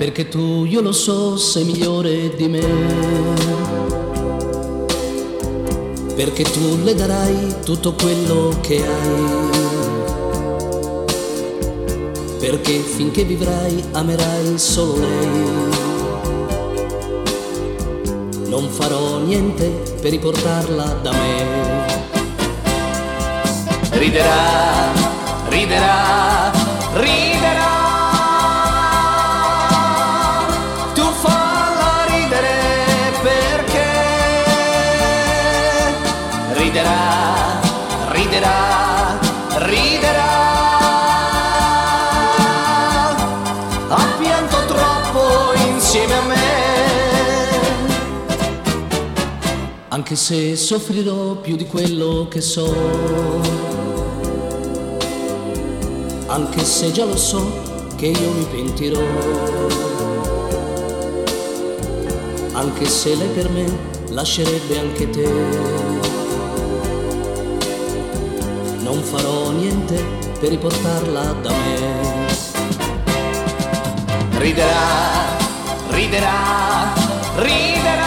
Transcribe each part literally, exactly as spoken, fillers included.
perché tu, io lo so, sei migliore di me, perché tu le darai tutto quello che hai, perché finché vivrai amerai solo lei. Non farò niente per riportarla da me. Riderà, riderà, riderà. Tu falla ridere perché riderà, riderà, riderà. Ha pianto troppo insieme a me. Anche se soffrirò più di quello che so, anche se già lo so che io mi pentirò, anche se lei per me lascerebbe anche te, non farò niente per riportarla da me. Riderà, riderà, riderà.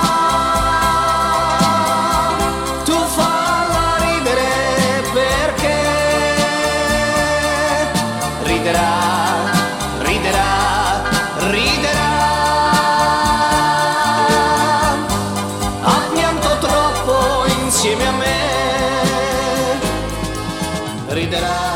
Riderà, riderà, riderà. Ha pianto troppo insieme a me. Riderà.